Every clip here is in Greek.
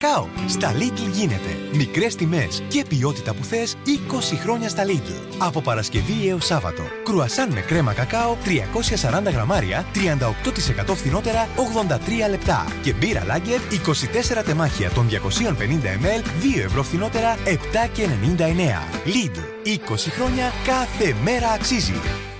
Κακάο. Στα Lidl γίνεται. Μικρές τιμές και ποιότητα που θες 20 χρόνια στα Lidl. Από Παρασκευή έως Σάββατο. Κρουασάν με κρέμα κακάο 340 γραμμάρια, 38% φθηνότερα, 83 λεπτά. Και μπύρα Lager 24 τεμάχια των 250 ml, 2 ευρώ φθηνότερα, 7,99. Lidl. 20 χρόνια κάθε μέρα αξίζει.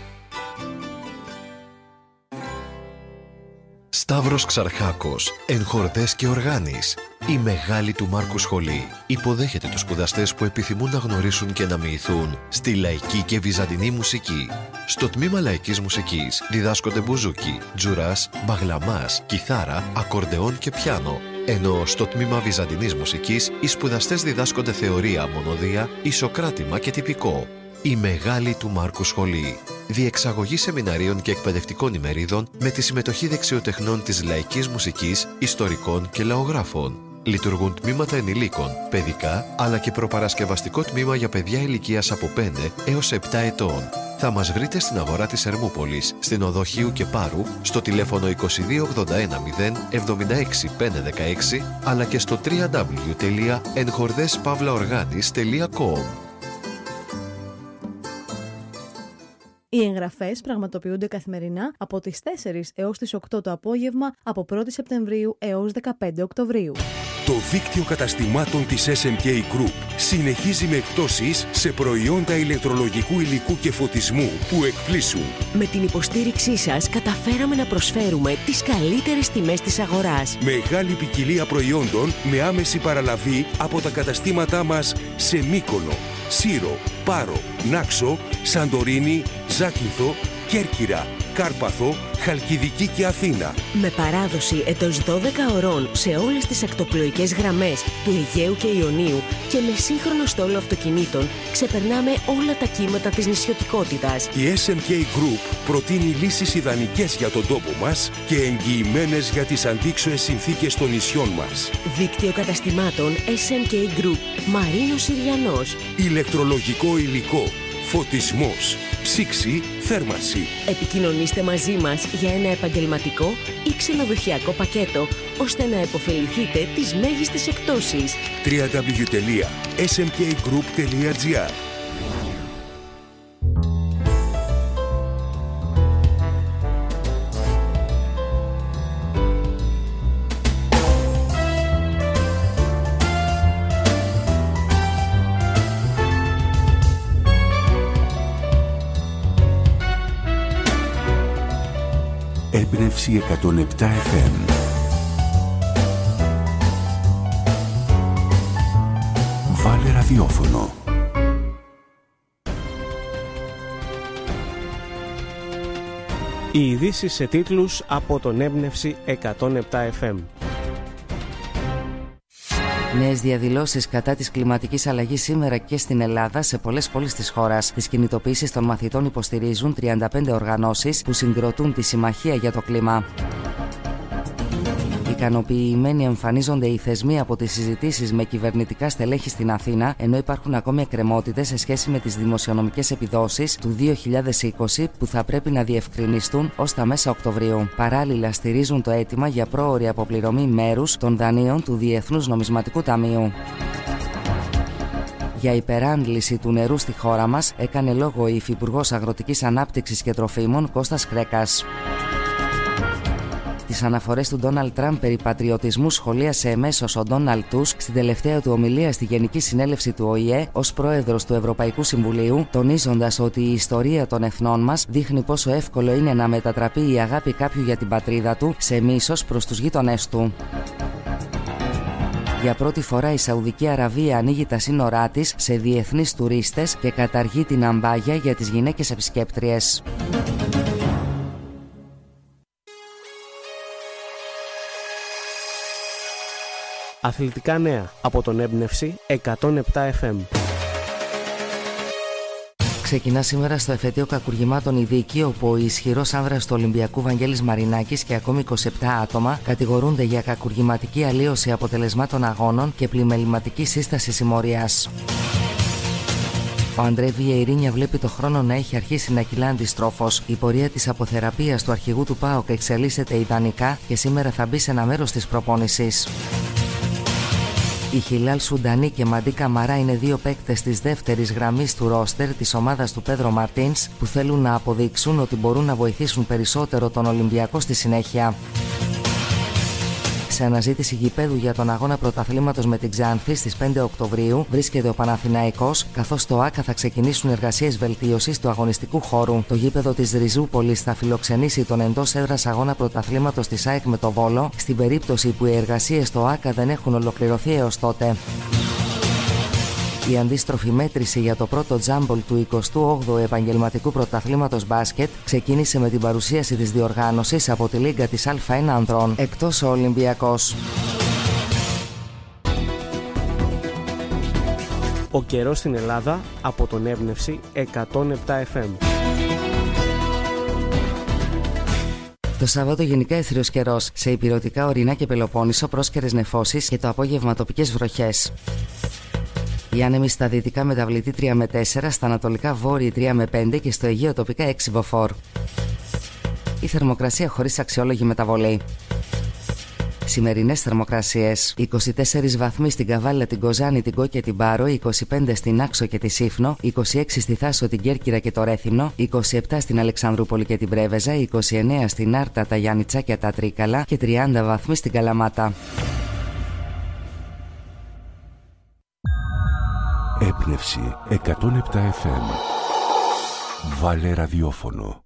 Σταύρος Ξαρχάκος, Ενχορδές και Οργάνης. Η μεγάλη του Μάρκου σχολή υποδέχεται τους σπουδαστές που επιθυμούν να γνωρίσουν και να μοιηθούν στη λαϊκή και βυζαντινή μουσική. Στο τμήμα λαϊκής μουσικής διδάσκονται μπουζούκι, τζουράς, μπαγλαμάς, κιθάρα, ακορντεόν και πιάνο. Ενώ στο τμήμα βυζαντινής μουσικής οι σπουδαστές διδάσκονται θεωρία, μονοδία, ισοκράτημα και τυπικό. Η μεγάλη του Μάρκου σχολή. Διεξαγωγή σεμιναρίων και εκπαιδευτικών ημερίδων με τη συμμετοχή δεξιοτεχνών της λαϊκής μουσικής, ιστορικών και λαογράφων. Λειτουργούν τμήματα ενηλίκων, παιδικά, αλλά και προπαρασκευαστικό τμήμα για παιδιά ηλικίας από 5 έως 7 ετών. Θα μας βρείτε στην αγορά της Ερμούπολης, στην οδό Χίου και Πάρου, στο τηλέφωνο 2281 0 76 516, αλλά και στο www.enhordespavlaorganis.com. Οι εγγραφές πραγματοποιούνται καθημερινά από τις 4 έως τις 8 το απόγευμα από 1η Σεπτεμβρίου έως 15 Οκτωβρίου. Το δίκτυο καταστημάτων της SMK Group συνεχίζει με εκπτώσεις σε προϊόντα ηλεκτρολογικού υλικού και φωτισμού που εκπλήσουν. Με την υποστήριξή σας καταφέραμε να προσφέρουμε τις καλύτερες τιμές της αγοράς. Μεγάλη ποικιλία προϊόντων με άμεση παραλαβή από τα καταστήματά μας σε Μύκονο, Σύρο, Πάρο, Νάξο, Σαντορίνη, Ζάκυνθο, Κέρκυρα, Κάρπαθο, Χαλκιδική και Αθήνα. Με παράδοση εντός 12 ωρών σε όλες τις ακτοπλοϊκές γραμμές του Αιγαίου και Ιωνίου και με σύγχρονο στόλο αυτοκινήτων ξεπερνάμε όλα τα κύματα της νησιωτικότητας. Η SMK Group προτείνει λύσεις ιδανικές για τον τόπο μας και εγγυημένες για τις αντίξωες συνθήκες των νησιών μας. Δίκτυο καταστημάτων SMK Group, Μαρίνος Συριανός. Ηλεκτρολογικό υλικό, φωτισμός, ψήξη, θέρμανση. Επικοινωνήστε μαζί μας για ένα επαγγελματικό ή ξενοδοχειακό πακέτο, ώστε να επωφεληθείτε τις μέγιστες εκπτώσεις. www.smkgroup.gr. Έμπνευση 107 FM. Βάλε ραδιόφωνο. Οι ειδήσεις σε τίτλους από τον Έμπνευση 107 FM. Νέες διαδηλώσεις κατά της κλιματικής αλλαγής σήμερα και στην Ελλάδα σε πολλές πόλεις της χώρας. Τις κινητοποίησεις των μαθητών υποστηρίζουν 35 οργανώσεις που συγκροτούν τη Συμμαχία για το Κλίμα. Ικανοποιημένοι εμφανίζονται οι θεσμοί από τις συζητήσεις με κυβερνητικά στελέχη στην Αθήνα, ενώ υπάρχουν ακόμη εκκρεμότητες σε σχέση με τις δημοσιονομικές επιδόσεις του 2020 που θα πρέπει να διευκρινιστούν ως τα μέσα Οκτωβρίου. Παράλληλα, στηρίζουν το αίτημα για πρόωρη αποπληρωμή μέρους των δανείων του Διεθνούς Νομισματικού Ταμείου. Για υπεράντληση του νερού στη χώρα μας έκανε λόγο η Υφυπουργός Αγροτικής Ανάπτυξης και Τροφίμων Κώστας Κρέκας. Τις αναφορές του Ντόναλντ Τραμπ περί πατριωτισμού σχολίασε εμέσως ο Ντόναλντ Τούσκ στην τελευταία του ομιλία στη Γενική Συνέλευση του ΟΗΕ ως πρόεδρος του Ευρωπαϊκού Συμβουλίου, τονίζοντας ότι η ιστορία των εθνών μας δείχνει πόσο εύκολο είναι να μετατραπεί η αγάπη κάποιου για την πατρίδα του σε μίσος προς τους γείτονές του. Για πρώτη φορά η Σαουδική Αραβία ανοίγει τα σύνορά της σε διεθνείς τουρίστες και καταργεί την αμπάγια για τις γυναίκες επισκέπτριες. Αθλητικά νέα από τον Έμπνευση 107 FM. Ξεκινά σήμερα στο εφετείο κακουργημάτων η δίκη, όπου ο ισχυρός άνδρας του Ολυμπιακού Βαγγέλης Μαρινάκης και ακόμη 27 άτομα κατηγορούνται για κακουργηματική αλλίωση αποτελεσμάτων αγώνων και πλημεληματική σύσταση συμμορίας. Ο Αντρέ Βιεϊρίνια βλέπει το χρόνο να έχει αρχίσει να κυλά αντιστρόφως. Η πορεία της αποθεραπείας του αρχηγού του ΠΑΟΚ εξελίσσεται ιδανικά και σήμερα θα μπει σε ένα μέρος της προπόνησης. Η Χιλάλ Σουντανί και Μαντί Καμαρά είναι δύο παίκτες της δεύτερης γραμμής του ρόστερ της ομάδας του Πέδρο Μαρτίνς που θέλουν να αποδείξουν ότι μπορούν να βοηθήσουν περισσότερο τον Ολυμπιακό στη συνέχεια. Σε αναζήτηση γηπέδου για τον αγώνα πρωταθλήματος με την Ξάνθη στις 5 Οκτωβρίου βρίσκεται ο Παναθηναϊκός, καθώς στο ΆΚΑ θα ξεκινήσουν εργασίες βελτίωσης του αγωνιστικού χώρου. Το γήπεδο της Ριζούπολης θα φιλοξενήσει τον εντός έδρας αγώνα πρωταθλήματος της ΑΕΚ με το Βόλο, στην περίπτωση που οι εργασίες στο ΆΚΑ δεν έχουν ολοκληρωθεί έως τότε. Η αντίστροφη μέτρηση για το πρώτο τζάμπολ του 28ου Επαγγελματικού Πρωταθλήματος Μπάσκετ ξεκίνησε με την παρουσίαση της διοργάνωσης από τη Λίγκα της Α1 Ανδρών, εκτός ο Ολυμπιακός. Ο καιρός στην Ελλάδα από τον Έμπνευση 107 FM. Το Σάββατο γενικά έθριος καιρός. Σε ηπειρωτικά Ορεινά και Πελοπόννησο πρόσκαιρες νεφώσεις και το απόγευμα τοπικές βροχές. Οι άνεμοι στα δυτικά μεταβλητή 3 με 4, στα ανατολικά βόρειοι 3 με 5 και στο Αιγαίο τοπικά 6 μποφόρ. Η θερμοκρασία χωρίς αξιόλογη μεταβολή. Σημερινές θερμοκρασίες: 24 βαθμοί στην Καβάλα, την Κοζάνη, την Κό και την Πάρο, 25 στην Άξο και τη Σύφνο, 26 στη Θάσο, την Κέρκυρα και το Ρέθυμνο, 27 στην Αλεξανδρούπολη και την Πρέβεζα, 29 στην Άρτα, τα Γιάννητσά και τα Τρίκαλα και 30 βαθμοί στην Καλαμάτα. Έμπνευση 107 FM. Βάλε ραδιόφωνο.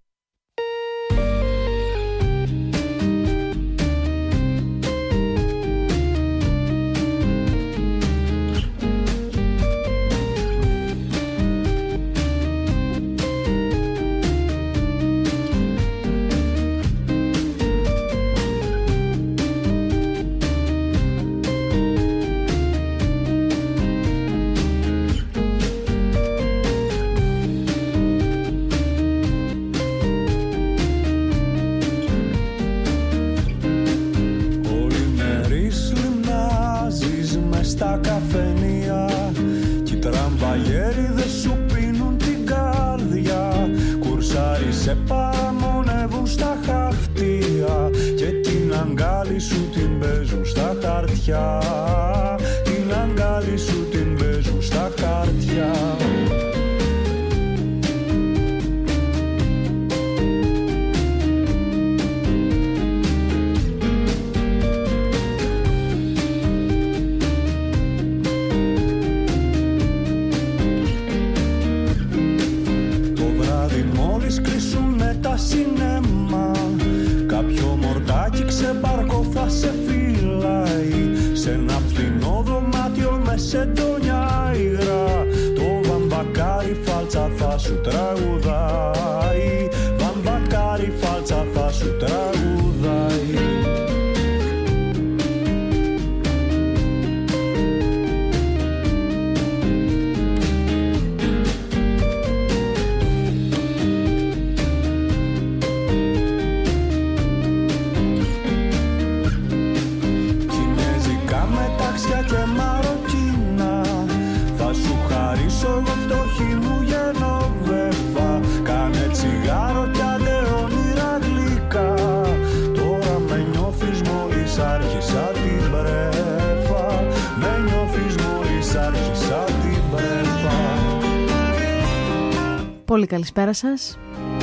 Πολύ καλησπέρα σας.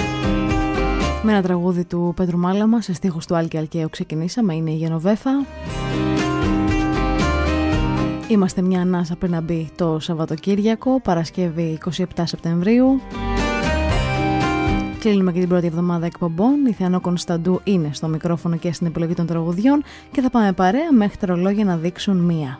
Με ένα τραγούδι του Πέτρου Μάλαμα σε στίχους του Άλκη Αλκαίου ξεκινήσαμε, είναι η Γενοβέφα. Είμαστε μια ανάσα πριν να μπει το Σαββατοκύριακο, Παρασκευή 27 Σεπτεμβρίου. Κλείνουμε και την πρώτη εβδομάδα εκπομπών. Η Θεανό Κωνσταντού είναι στο μικρόφωνο και στην επιλογή των τραγουδιών και θα πάμε παρέα μέχρι τα ρολόγια να δείξουν μία.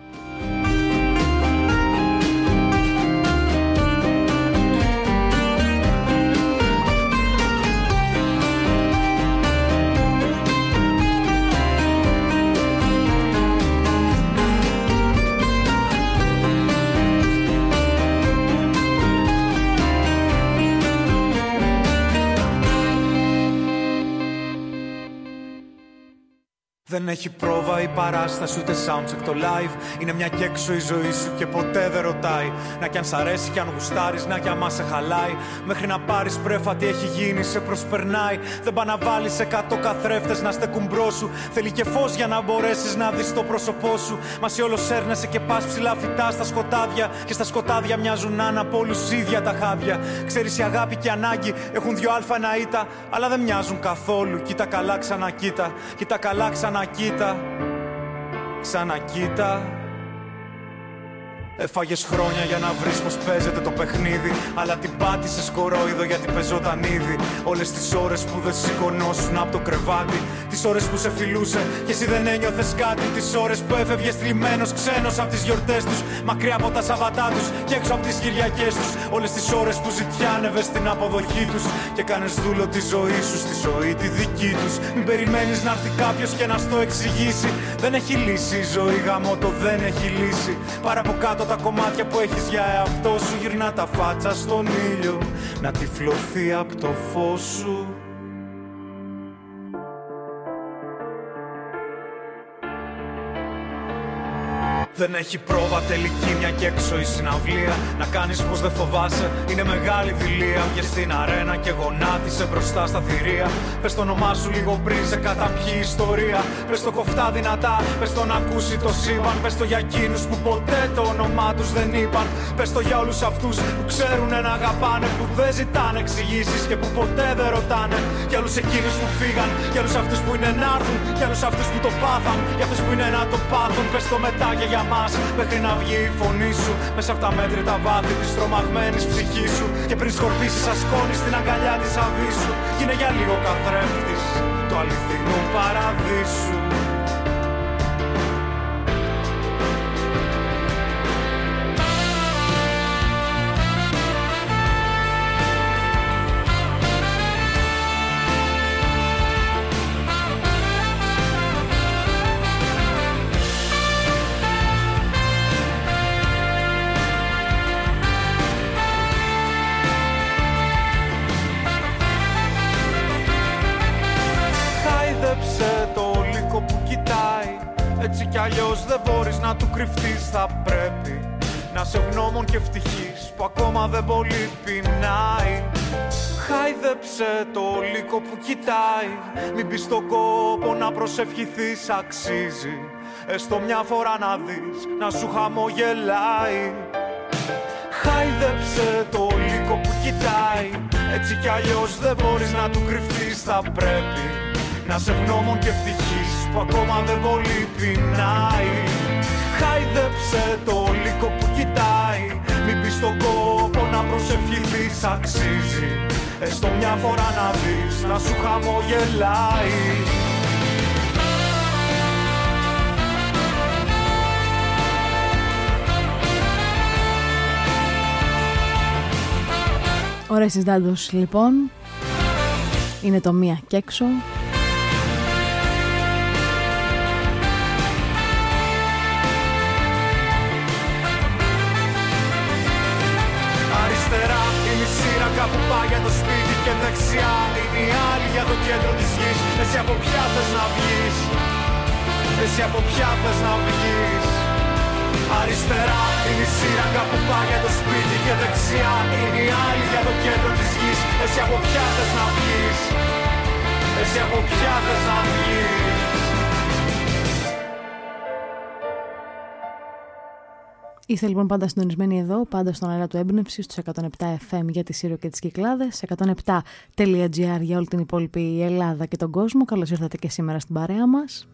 Δεν έχει πρόβα η παράσταση, ούτε soundcheck το live. Είναι μια κι έξω η ζωή σου και ποτέ δεν ρωτάει. Να κι αν σ' αρέσει κι αν γουστάρεις, να κι άμα σε χαλάει. Μέχρι να πάρεις πρέφα τι έχει γίνει, σε προσπερνάει. Δεν πά να βάλεις 100 καθρέφτες να στεκούν μπρος σου. Θέλει και φως για να μπορέσεις να δεις το πρόσωπό σου. Μα σε όλο σέρνεσαι και πας ψηλά φυτά στα σκοτάδια. Και στα σκοτάδια μοιάζουν να είναι από όλους ίδια τα χάδια. Ξέρεις, η αγάπη και η ανάγκη έχουν 2 ένα ήττα, αλλά δεν μοιάζουν καθόλου. Κοίτα καλά, ξανακοίτα. Κοίτα καλά, ξανακοίτα. Ξανακοίτα. Έφαγες χρόνια για να βρεις πως παίζεται το παιχνίδι, αλλά την πάτησες κορόιδο γιατί πεζόταν ήδη. Όλες τις ώρες που δεν σηκωνόσουν από το κρεβάτι, τις ώρες που σε φιλούσε και εσύ δεν ένιωθες κάτι, τις ώρες που έφευγες θλιμμένος ξένος από τις γιορτές τους, μακριά από τα Σαββατά τους και έξω από τις Κυριακές τους. Όλες τις ώρες που ζητιάνευες στην αποδοχή τους και κάνες δούλο τη ζωή σου στη ζωή τη δική τους. Μην περιμένεις να έρθει κάποιος και να στο εξηγήσει. Δεν έχει λύση η ζωή, γαμώτο, δεν έχει λύση. Παρά από κάτω τα κομμάτια που έχεις για εαυτό σου, γυρνά τα φάτσα στον ήλιο να τυφλωθεί από το φως σου. Δεν έχει πρόβα τελική μια κι έξω η συναυλία. Να κάνεις πως δεν φοβάσαι, είναι μεγάλη δειλία. Βγες στην αρένα και γονάτισε μπροστά στα θηρία. Πες το όνομά σου λίγο πριν σε καταπιεί ιστορία. Πες το κοφτά δυνατά, πες το να ακούσει το σύμπαν. Πες το για εκείνους που ποτέ το όνομά τους δεν είπαν. Πες το για όλους αυτούς που ξέρουνε να αγαπάνε, που δεν ζητάνε εξηγήσεις και που ποτέ δεν ρωτάνε. Για όλους εκείνους που φύγαν, για όλους αυτούς που είναι να έρθουν, για όλους αυτούς που το πάθαν, για αυτούς που είναι να το πάθουν. Πες το μετά και για μας, μέχρι να βγει η φωνή σου μέσα από τα μέτρητα βάθη της τρομαγμένης ψυχής σου. Και πριν σκορπίσεις ασκόνεις στην αγκαλιά της αβύσσου, γίνε για λίγο καθρέφτης του αληθινού παραδείσου. Έτσι κι αλλιώς δεν μπορείς να του κρυφτείς. Θα πρέπει να σε ευγνώμων και ευτυχής που ακόμα δεν πολύ πεινάει. Χάιδεψε το λύκο που κοιτάει. Μην πεις στον κόπο να προσευχηθείς, αξίζει έστω μια φορά να δεις να σου χαμογελάει. Χάιδεψε το λύκο που κοιτάει. Έτσι κι αλλιώς δεν μπορείς να του κρυφτείς. Θα πρέπει να σε ευγνώμων και ευτυχής που ακόμα δεν πολύ πεινάει. Χάιδεψε το λύκο που κοιτάει. Μην πεις στον κόπο να προσευχηθείς, αξίζει έστω μια φορά να δεις να σου χαμογελάει. Ωραίες τις Δάντος λοιπόν. Είναι το μία κι έξω. Αριστερά είναι η σύραγγα που πάει για το σπίτι και δεξιά είναι η άλλη για το κέντρο της γης. Εσύ από ποια θες να βγεις? Εσύ από ποια θες να βγεις? Αριστερά είναι η σύραγγα που πάει για το σπίτι και δεξιά είναι η άλλη για το κέντρο της γης. Εσύ από ποια θες να βγεις? Εσύ από ποια θες να βγεις? Είστε λοιπόν πάντα συντονισμένοι εδώ, πάντα στον αέρα του Έμπνευση, στους 107 FM για τη Σύρο και τις Κυκλάδες, 107.gr για όλη την υπόλοιπη Ελλάδα και τον κόσμο. Καλώς ήρθατε και σήμερα στην παρέα μας.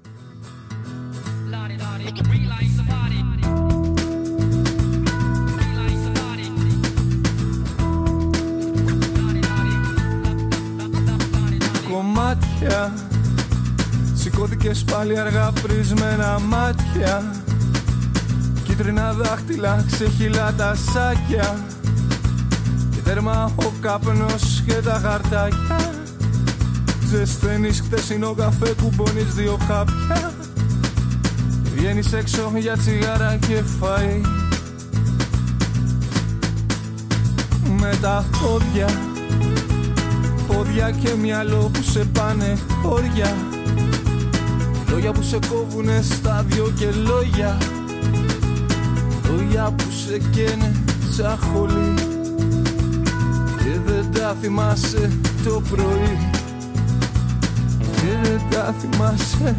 Κομμάτια, σηκώθηκες πάλι αργά πρισμένα μάτια. Κίτρινα δάχτυλα, ξεχυλά τα σάκια. Και τέρμα ο καπνός και τα χαρτάκια. Ζεσταίνεις χτεσινό καφέ, κουμπώνεις 2 χάπια. Βγαίνεις έξω για τσιγάρα και φαΐ. Με τα πόδια και μυαλό που σε πάνε όρια. Λόγια που σε κόβουνε στα δυο και λόγια, λόγια που σε καίνε σαν χολή και δεν τα θυμάσαι το πρωί, και δεν τα θυμάσαι.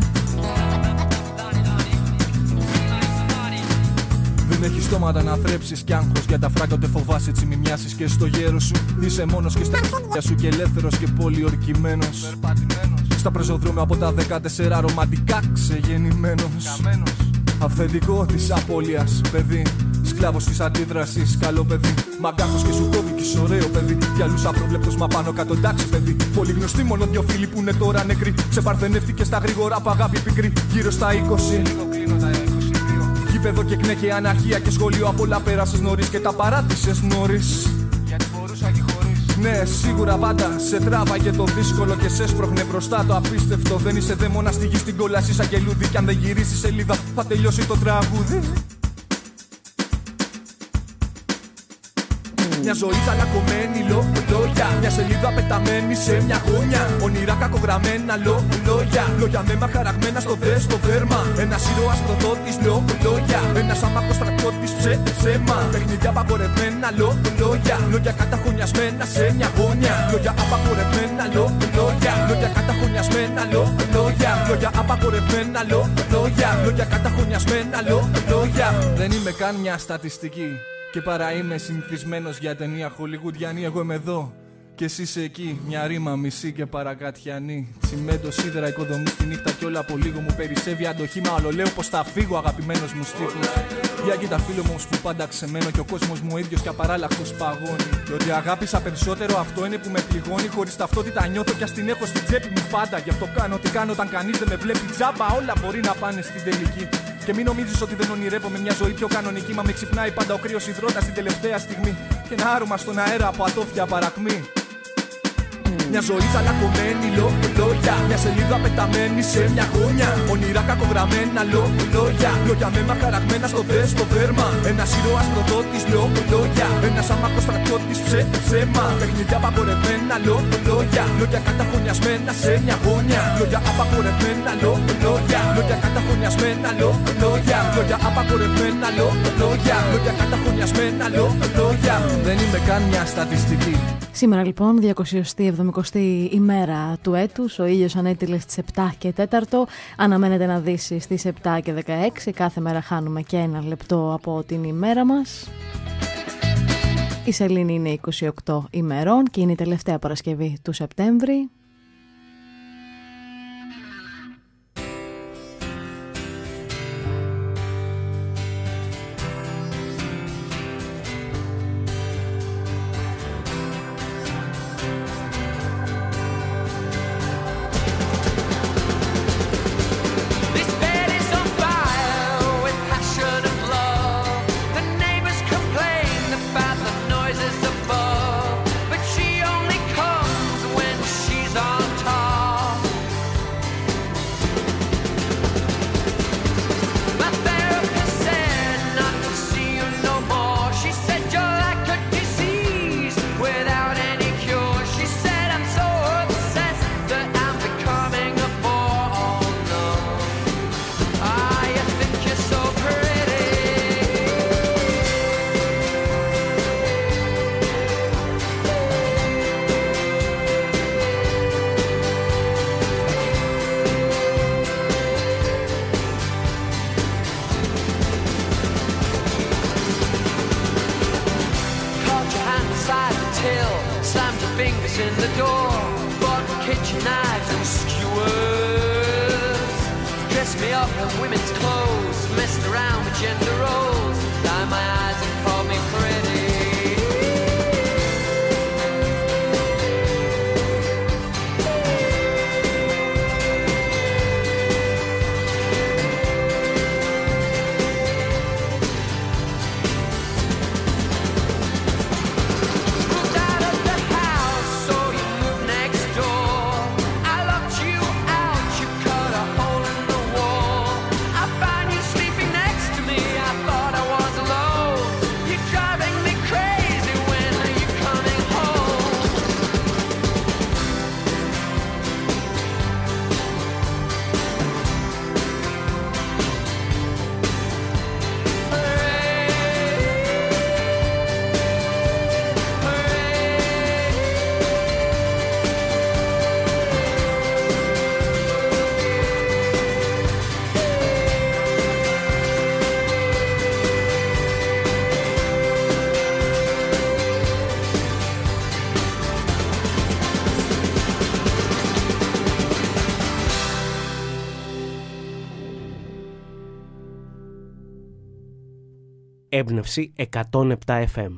Δεν έχεις στόματα να θρέψεις κι άγχος για τα φράγκα, ούτε φοβάσαι έτσι μη μοιάσεις και στο γέρο σου. Είσαι μόνος και στα χέρια σου και ελεύθερος και πολιορκημένος. Στα πεζοδρόμια από τα 14 ρομαντικά ξεγεννημένος. Αυθεντικό της απώλειας παιδί, σκλάβος της αντίδρασης, καλό παιδί. Μαγκάχος και σου κόβει κι ωραίο παιδί. Για άλλους απρόβλεπτος μα πάνω κάτω εντάξει παιδί. Πολύ γνωστοί μόνο δυο φίλοι που είναι τώρα νεκροί. Σε παρθενεύτηκε στα γρήγορα απ' αγάπη πικρή. Γύρω στα 20. Γήπεδο και κνέ και αναρχία και σχολείο. Απ' όλα πέρασες νωρίς και τα παράτησες νωρίς. Γιατί μπορούσα και χωρίς. Ναι, σίγουρα πάντα σε τράβαγε το δύσκολο και σε έσπροχνε μπροστά το απίστευτο. Δεν είσαι δαίμονα στη γη στην κόλαση σαν κελούδι. Κι αν δεν γυρίσεις σελίδα θα τελειώσει το τραγούδι. Μια ζωή τσαλακωμένη λόγια, μια σελίδα πεταμένη σε μια γωνιά. Όνειρα κακογραμμένα λόγια, λόγια με μαχαραγμένα στο δέρμα. Ένας ήρωας προδότης λόγια, ένας άμαχος στρατιώτης ψέμα. Παιχνίδια απαγορευμένα λόγια, λόγια καταχωνιασμένα σε μια γωνιά. Λόγια απαγορευμένα λόγια, λόγια καταχωνιασμένα λόγια. Λόγια απαγορευμένα λόγια, λόγια καταχωνιασμένα λόγια. Δεν είμαι καν μια στατιστική και παρά είμαι συνηθισμένος για ταινία χολιγουντιανή. Εγώ είμαι εδώ και εσύ είσαι εκεί. Μια ρήμα μισή και παρακατιανή. Τσιμέντο, σίδερα, οικοδομή στη νύχτα κι όλα από λίγο μου περισσεύει αντοχή. Μα όλο λέω πως θα φύγω αγαπημένος μου στίχος. Για κοίτα φίλο μου που πάντα ξεμένω και ο κόσμος μου ο ίδιος και απαράλλαχτος παγώνει. Και ότι αγάπησα περισσότερο αυτό είναι που με πληγώνει. Χωρίς ταυτότητα νιώθω κι ας την έχω στην τσέπη μου πάντα. Γι' αυτό κάνω τι κάνω όταν κανείς δεν με βλέπει. Τζάμπα όλα μπορεί να πάνε στην τελική. Και μην νομίζεις ότι δεν ονειρεύομαι μια ζωή πιο κανονική. Μα με ξυπνάει πάντα ο κρύος υδρότας την τελευταία στιγμή. Και ένα άρωμα στον αέρα από ατόφια παρακμή. Μια ζωή τσαλακωμένη λόγια, μια σελίδα πεταμένη σε μια γωνιά. Όνειρα κακογραμμένα λόγια, λόγια με μαχαραγμένα στο δέρμα. Ένας ήρωας προδότης λόγια, ένας άμαχος στρατιώτης ψέμα. Παιχνίδια απαγορευμένα λόγια, λόγια καταχωνιασμένα σε μια γωνιά. Λόγια απαγορευμένα λόγια, λόγια καταχωνιασμένα λόγια. Λόγια απαγορευμένα λόγια, λόγια καταχωνιασμένα λόγια. Δεν είμαι καν μια στατιστική. Σήμερα λοιπόν, 270η ημέρα του έτους, ο ήλιος ανέτειλε στις 7 και 4, αναμένεται να δύσει στις 7 και 16, κάθε μέρα χάνουμε και ένα λεπτό από την ημέρα μας. Η σελήνη είναι 28 ημερών και είναι η τελευταία Παρασκευή του Σεπτέμβρη. I found you sleeping next to me. I thought Έμπνευση 107 FM.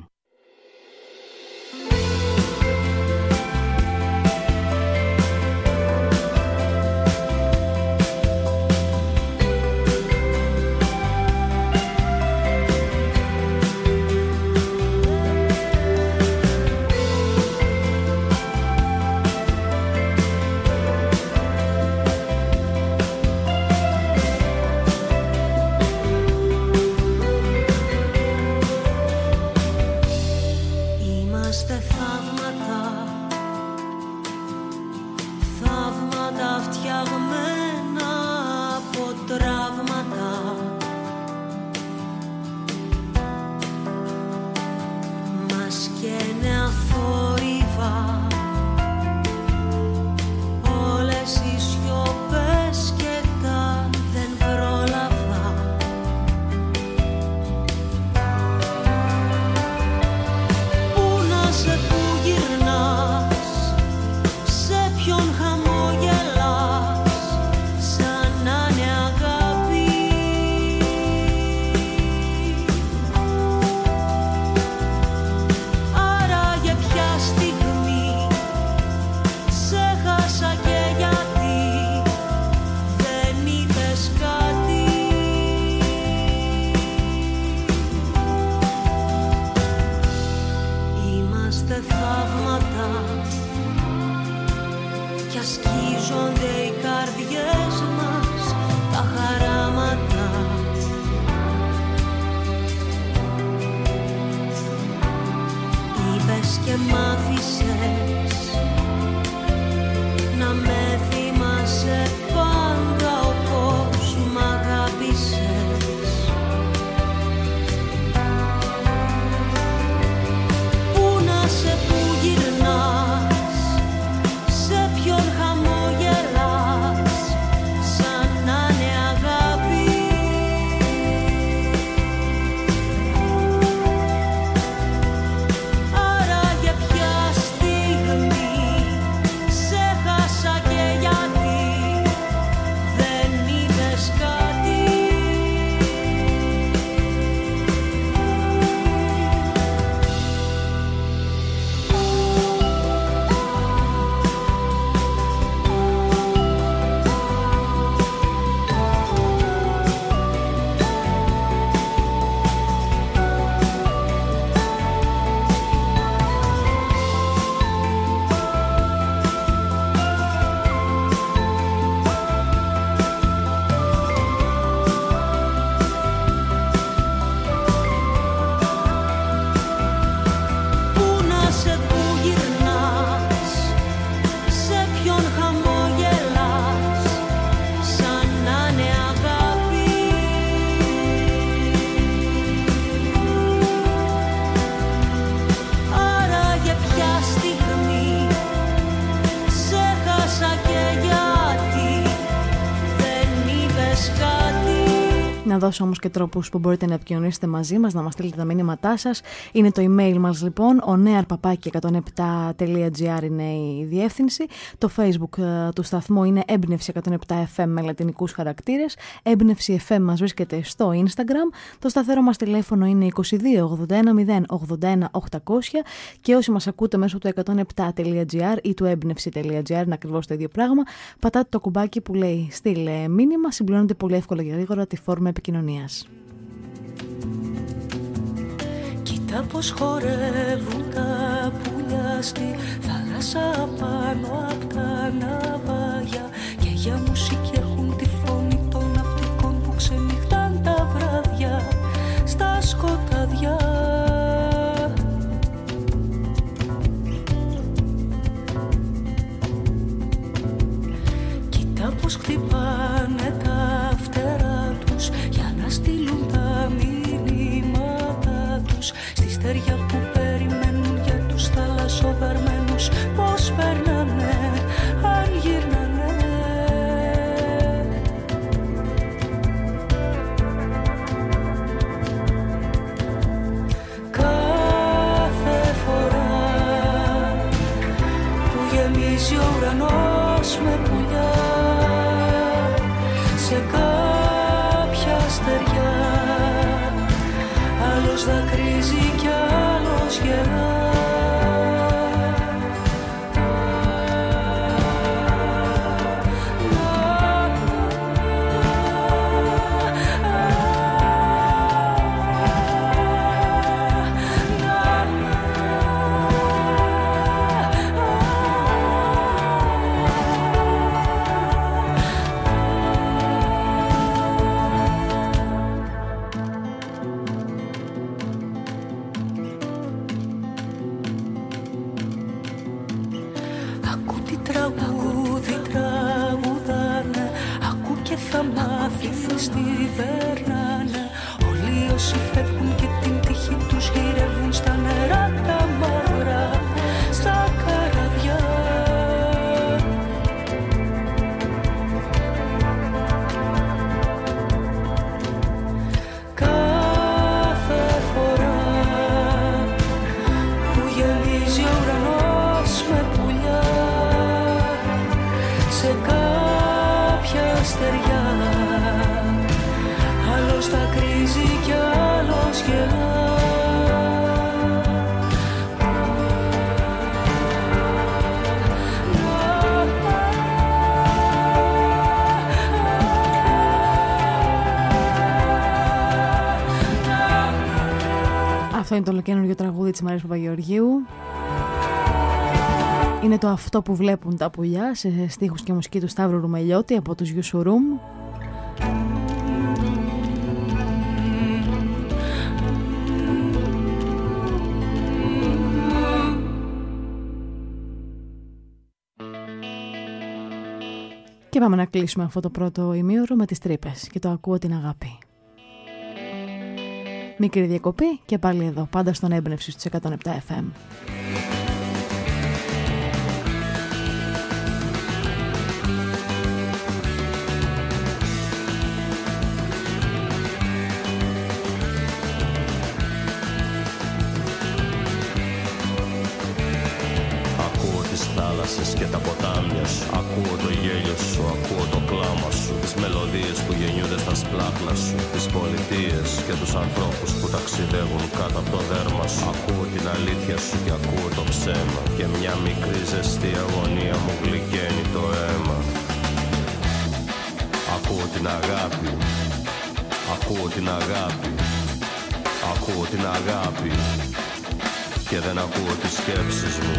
Να δώσω όμως και τρόπους που μπορείτε να επικοινωνήσετε μαζί μας, να μας στείλετε τα μήνυματά σας. Είναι το email μας λοιπόν, onearpapaki107.gr είναι η διεύθυνση. Το Facebook του σταθμού είναι έμπνευση 107 FM με λατινικούς χαρακτήρες. Έμπνευση FM μας βρίσκεται στο Instagram. Το σταθερό μας τηλέφωνο είναι 22 81 081 800 και όσοι μας ακούτε μέσω του 107.gr ή του έμπνευση.gr, είναι ακριβώς το ίδιο πράγμα, πατάτε το κουμπάκι που λέει στείλε μήνυμα, συμπληρώνετε πολύ εύκολα και γρήγορα τη φόρμα επικοινωνίας. Κοίτα πως χορεύουν τα πουλιά στη θάλασσα πάνω απ' τα ναυάγια και για μουσική έχουν τη φωνή των ναυτικών που ξενυχτάν τα βράδια στα σκοτάδια. Κοίτα πως χτυπάνε τα φτερά τους για να στείλουν τα μηνύματα τους στη στεριά που περιμένουν για τους θαλασσοδαρμένους. Πως περνάνε αν γυρνάνε. Κάθε φορά που γεμίζει ο ουρανός με πουλιά, σε κάποια στεριά άλλο Άλλος δακρύζει κι άλλος γελά. Αυτό είναι το ολοκαίνουργιο τραγούδι της Μαρίας Παπαγεωργίου. Είναι το «Αυτό που βλέπουν τα πουλιά» σε στίχους και μουσική του Σταύρου Ρουμελιώτη από τους Γιουσουρούμ. Και πάμε να κλείσουμε αυτό το πρώτο ημίωρο με τις τρύπες και το «Ακούω την αγάπη». Μικρή διακοπή και πάλι εδώ, πάντα στον Έμπνευση στους 107 FM. Και τα ποτάμια σου, ακούω το γέλιο σου, ακούω το κλάμα σου, τις μελωδίες που γεννιούνται στα σπλάχνα σου, τις πολιτείες και τους ανθρώπους που ταξιδεύουν κάτω από το δέρμα σου. Ακούω την αλήθεια σου και ακούω το ψέμα και μια μικρή ζεστή αγωνία μου γλυκαίνει το αίμα. Ακούω την αγάπη, ακούω την αγάπη, ακούω την αγάπη και δεν ακούω τις σκέψεις μου.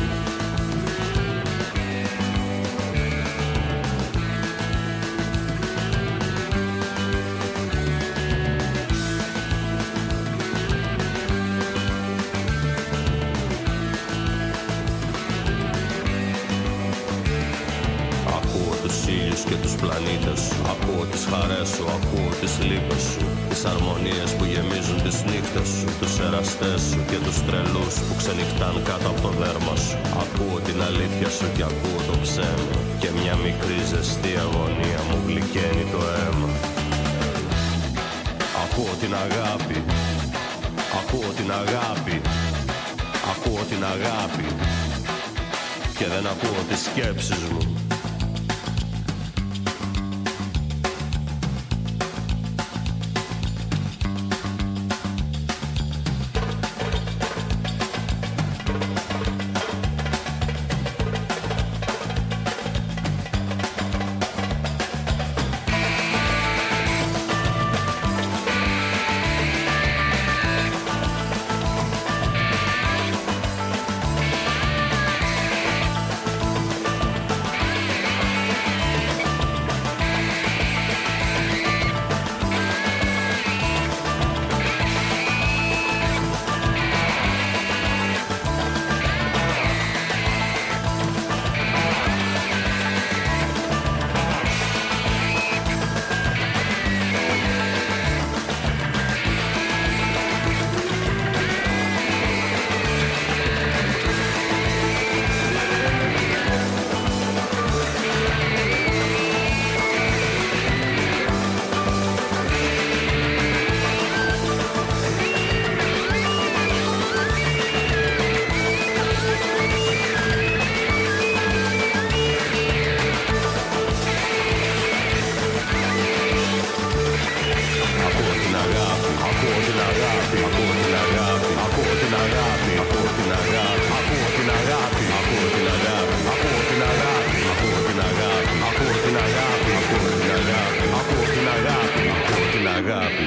Και τους πλανήτες σου, ακούω τις χαρές σου, ακούω τις λύπες σου, τις αρμονίες που γεμίζουν τις νύχτες σου, τους εραστές σου και τους τρελούς που ξενυχτάν κάτω από το δέρμα σου. Ακούω την αλήθεια σου και ακούω το ψέμα και μια μικρή ζεστή αγωνία μου γλυκαίνει το αίμα. Ακούω την αγάπη, ακούω την αγάπη, ακούω την αγάπη και δεν ακούω τις σκέψεις μου. αγάπη, ακούω την αγάπη, ακούω την αγάπη, ακούω την αγάπη, ακούω την αγάπη, ακούω την αγάπη, ακούω την αγάπη, ακούω την αγάπη, ακούω την αγάπη, ακούω την αγάπη, ακούω την αγάπη, ακούω την αγάπη.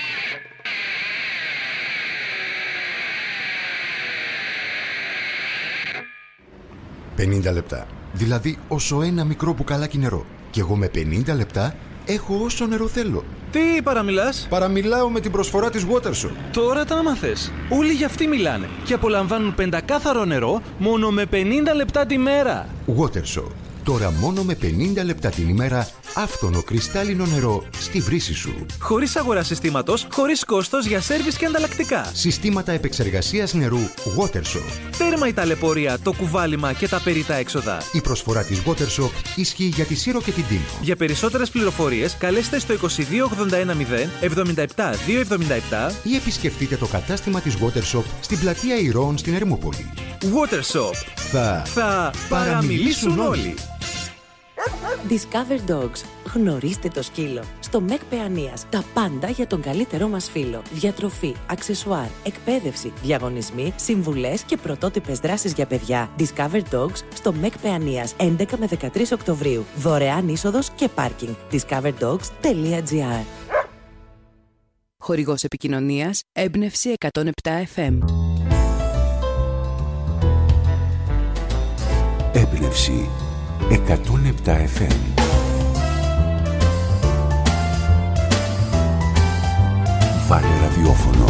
«50 λεπτά. Δηλαδή όσο ένα μικρό μπουκαλάκι νερό. Και εγώ με 50 λεπτά έχω όσο νερό θέλω». Τι παραμιλάς? Παραμιλάω με την προσφορά της Watershop. Τώρα τα άμαθες. Όλοι για αυτή μιλάνε. Και απολαμβάνουν πεντακάθαρο νερό μόνο με 50 λεπτά τη μέρα. Watershop. Τώρα μόνο με 50 λεπτά την ημέρα άφθονο κρυστάλλινο νερό στη βρύση σου. Χωρίς αγορά συστήματος, χωρίς κόστος για σέρβις και ανταλλακτικά. Συστήματα επεξεργασίας νερού Watershop. Τέρμα η ταλαιπωρία, το κουβάλιμα και τα περιτά έξοδα. Η προσφορά της Watershop ισχύει για τη Σύρο και την Τίνο. Για περισσότερες πληροφορίες καλέστε στο 22810 77 277 ή επισκεφτείτε το κατάστημα της Watershop στην πλατεία Ηρώων στην Ερμούπολη. Watershop. Θα παραμιλήσουν όλοι. Discover Dogs. Γνωρίστε το σκύλο. Στο ΜΕΚ Παιανίας. Τα πάντα για τον καλύτερό μας φίλο. Διατροφή, αξεσουάρ, εκπαίδευση, διαγωνισμοί, συμβουλές και πρωτότυπες δράσεις για παιδιά. Discover Dogs στο ΜΕΚ Παιανίας. 11 με 13 Οκτωβρίου. Δωρεάν είσοδος και πάρκινγκ. discoverdogs.gr. Χορηγός επικοινωνίας Έμπνευση 107 FM. Έμπνευση 107 FM. Βάλε ραδιόφωνο.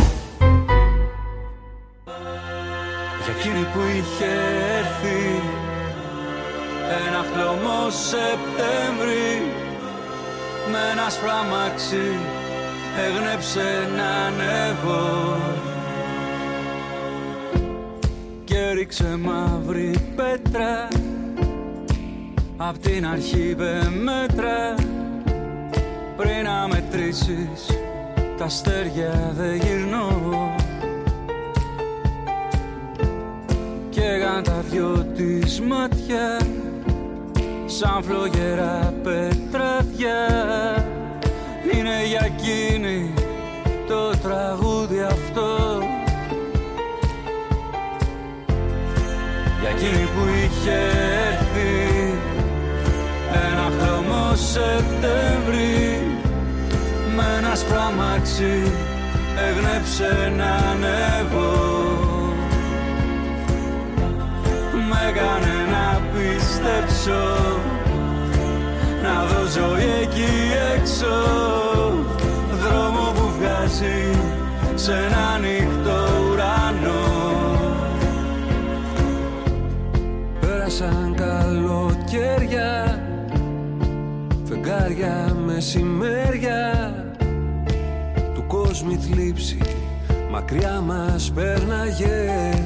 Για εκείνη που είχε έρθει ένα χλωμό Σεπτέμβρη με ένα σπραμάξι έγνεψε να ανέβω και ρίξε μαύρη πέτρα απ' την αρχή μέτρα πριν να μετρήσεις τα αστέρια δεν γυρνώ και έγαν τα δυο της μάτια σαν φλογερά πετράδια. Είναι για εκείνη το τραγούδι αυτό, για εκείνη που είχε έρθει ένα χλωμό Σεπτέμβρη με ένα σπραμάξι έγνεψε να ανέβω. Μ' έκανε να πιστέψω να δω ζωή εκεί έξω, δρόμο που βγάζει σε ένα ανοιχτό ουρανό. Πέρασαν καλοκαίρια, φεγγάρια μεσημέρια, του κόσμου η θλίψη μακριά μας πέρναγε.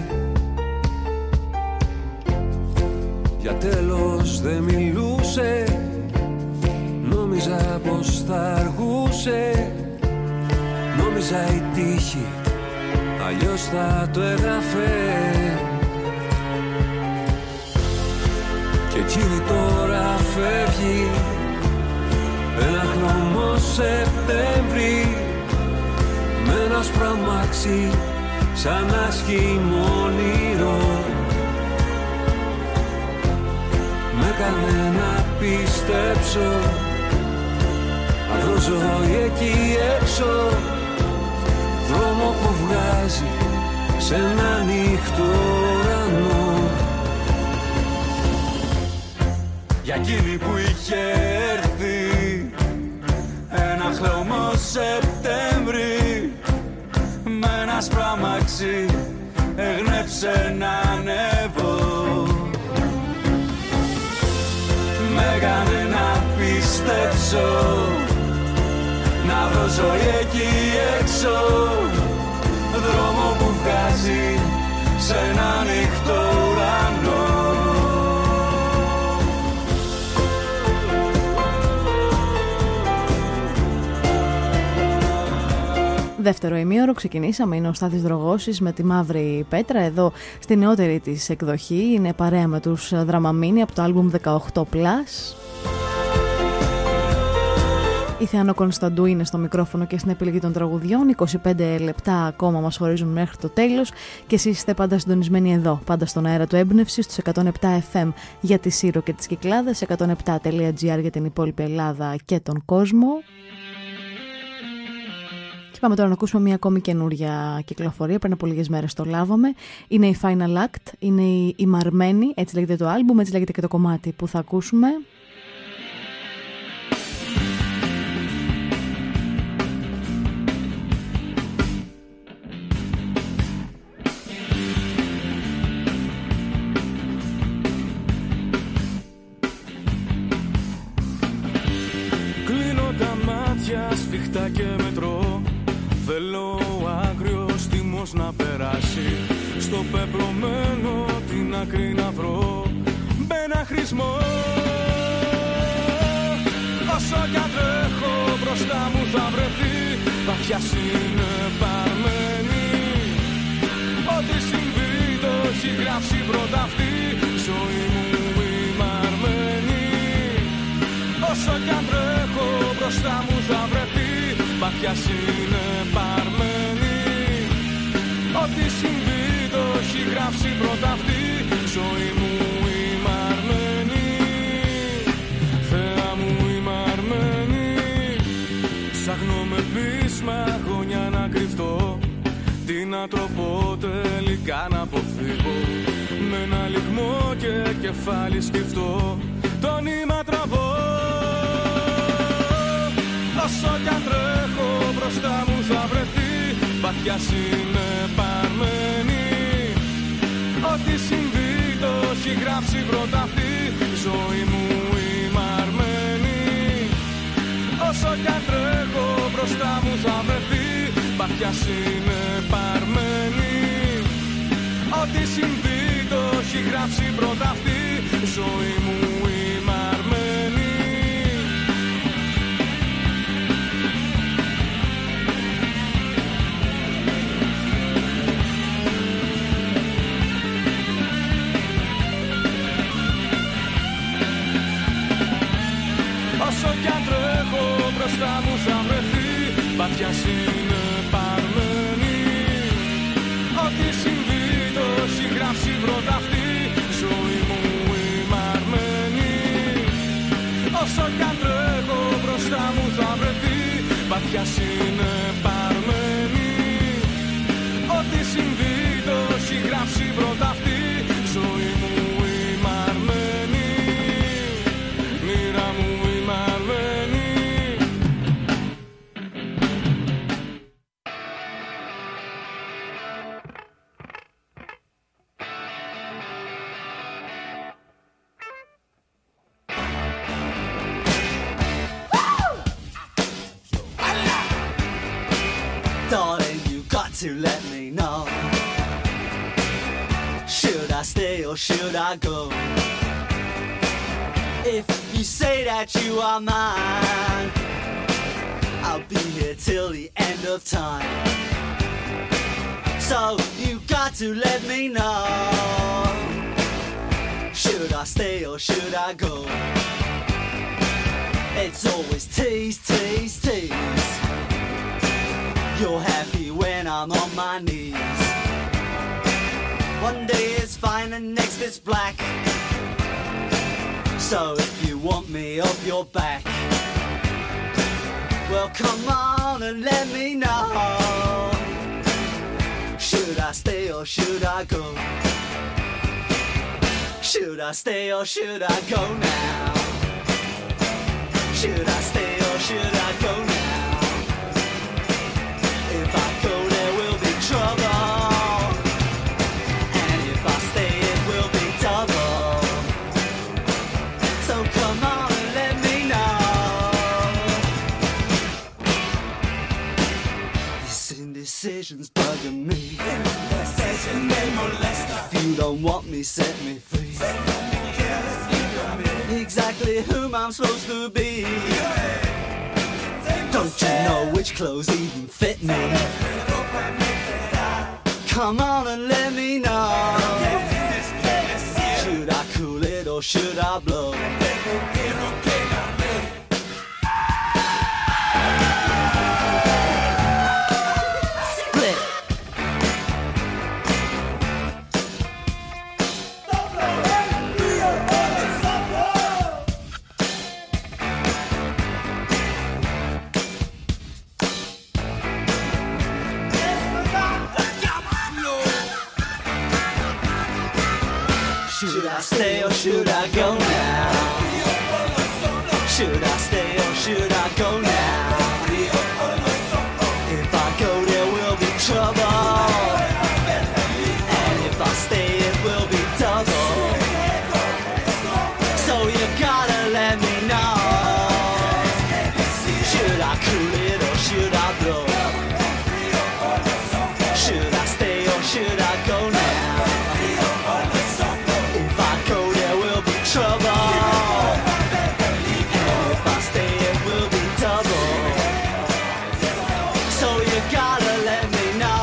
Για τέλος δεν μιλούσε, νόμιζα πως θα αργούσε, νόμιζα η τύχη αλλιώς θα το έγραφε. Και εκείνη τώρα φεύγει ένα χλωμό Σεπτέμβρη με ένα σπραμάξι σαν άσχημο όνειρο. Μ' έκανε να πιστέψω να δω ζωή εκεί έξω, δρόμο που βγάζει σε ένα ανοιχτό ουρανό. Για εκείνη που είχε έρθει ένα χλωμό Σεπτέμβρη με ένα σπραμάξι έγνεψε να ανέβω. Μ' έκανε να πιστέψω να δω ζωή εκεί έξω, δρόμο που βγάζει σε ένα ανοιχτό ουρανό. Δεύτερο ημίωρο ξεκινήσαμε, είναι ο Στάθης Δρογώσης με τη Μαύρη Πέτρα. Εδώ στη νεότερη της εκδοχή είναι παρέα με τους Δραμαμίνη από το άλμπουμ 18+. Η Θεανό Κωνσταντού είναι στο μικρόφωνο και στην επιλογή των τραγουδιών. 25 λεπτά ακόμα μας χωρίζουν μέχρι το τέλος και εσείς είστε πάντα συντονισμένοι εδώ, πάντα στον αέρα του Έμπνευση, στους 107 FM για τη Σύρο και τις Κυκλάδες, 107.gr για την υπόλοιπη Ελλάδα και τον κόσμο. Και πάμε τώρα να ακούσουμε μια ακόμη καινούρια κυκλοφορία. Πριν από λίγες μέρες το λάβαμε. Είναι η Final Act, είναι η Μαρμένη, έτσι λέγεται το άλμπουμ, έτσι λέγεται και το κομμάτι που θα ακούσουμε. Κλείνω τα μάτια σφιχτά και μετρώ. Θέλω άγριος τιμός να περάσει. Στο πεπρωμένο την άκρη να βρω. Με ένα χρησμό. Όσο κι αν τρέχω μπροστά μου θα βρεθεί. Βαθιά συνεπαρμένη. Ό,τι συμβεί το έχει γράψει πρώτα αυτή. Ζωή μου η Μαρμένη. Όσο κι αν τρέχω μπροστά μου θα βρεθεί. Βαθιά συνεπαρμένη. Ό,τι συμβεί το έχει γράψει πρώτα αυτή. Ζωή μου η Μαρμένη. Θεά μου η Μαρμένη. Ψάχνω με πείσμα γωνιά να κρυφτώ. Τι να τροπώ τελικά να αποφύγω. Με ένα λιγμό και κεφάλι σκυφτό. Το νήμα τραβώ. Όσο κι αν τρέχω μπροστά μου θα βρεθεί. Βαθιά συνεπαρμένη. Ό,τι συμβεί το έχει γράψει πρώτα αυτή. Ζωή μου η Μαρμένη. Όσο κι αν τρέχω μπροστά μου θα βρεθεί. Βαθιά συνεπαρμένη. Ό,τι συμβεί το έχει γράψει πρώτα αυτή. Ζωή μου η Μαρμένη. Όσο κι αν τρέχω μπροστά μου θα βρεθεί. Βαθιά συνεπαρμένη. Ό,τι συμβεί το έχει γράψει πρώτα αυτή. Ζωή μου η Μαρμένη. Όσο κι αν τρέχω μπροστά μου θα βρεθεί. Βαθιά συνεπαρμένη. Ό,τι συμβεί το έχει γράψει πρώτα αυτή. Ζωή μου η Μαρμένη. Μοίρα μου η Μαρμένη. Darling, you got to let me know. Should I stay or should I go? If you say that you are mine, I'll be here till the end of time. So you got to let me know. Should I stay or should I go? It's always tease, tease, tease. You're happy when I'm on my knees. One day it's fine and next it's black. So if you want me off your back, well come on and let me know. Should I stay or should I go? Should I stay or should I go now? Should I stay or should I go now? If I go there will be trouble, and if I stay it will be double. So come on and let me know. This indecision's bugging me. If you don't want me, set me free. Exactly whom I'm supposed to be. Don't you know which clothes even fit me? Come on and let me know. Should I cool it or should I blow? Should I stay or should I go now? Should I stay or should I go now? If I go there will be trouble, and if I stay it will be double. So you gotta let me know. Should I cool it or should I blow? Should I stay or should I go now? If I go there will be trouble, and if I stay it will be double. So you gotta let me know.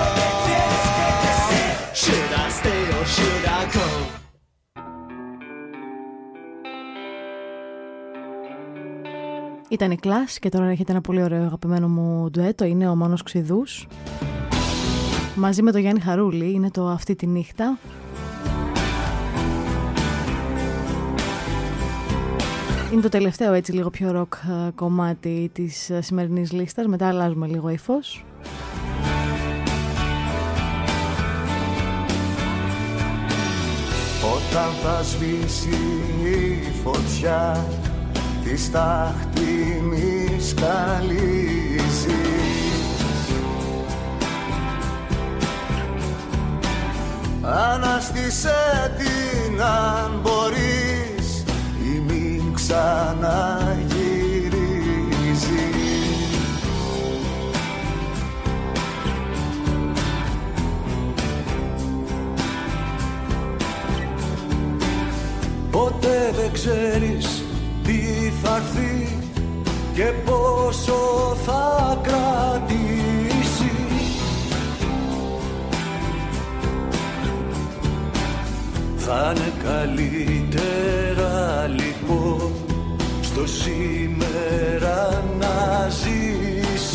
Should I stay or should I go? Ήταν η Clash και τώρα έρχεται ένα πολύ ωραίο αγαπημένο μου ντουέτο, είναι ο Μάνος Ξηδούς μαζί με τον Γιάννη Χαρούλη, είναι το Αυτή τη νύχτα. Είναι το τελευταίο έτσι λίγο πιο ροκ κομμάτι της σημερινής λίστας, μετά αλλάζουμε λίγο ύφος. Όταν θα σβήσει η φωτιά τη στάχτη μη σκαλίζει, αναστήσε την αν μπορείς ή μην ξαναγυρίζει. Ποτέ δεν ξέρεις τι θα έρθει και πόσο θα κρατήσει. Θα είναι καλύτερα λοιπόν στο σήμερα να ζήσεις.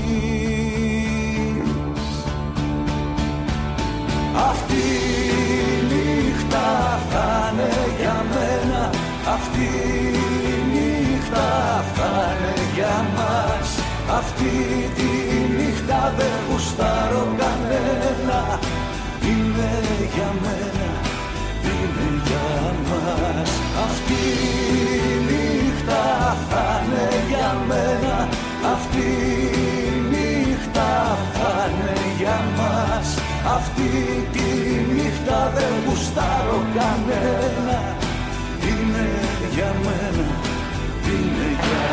Αυτή η νύχτα θα είναι για μένα, αυτή η νύχτα θα είναι για μας. Αυτή τη νύχτα δεν γουστάρω κανένα, είναι για μένα, είναι για μας. Αυτή η νύχτα θα είναι για μένα, αυτή η νύχτα θα είναι για μας. Αυτή τη νύχτα δεν γουστάρω κανένα, είναι για μένα, είναι για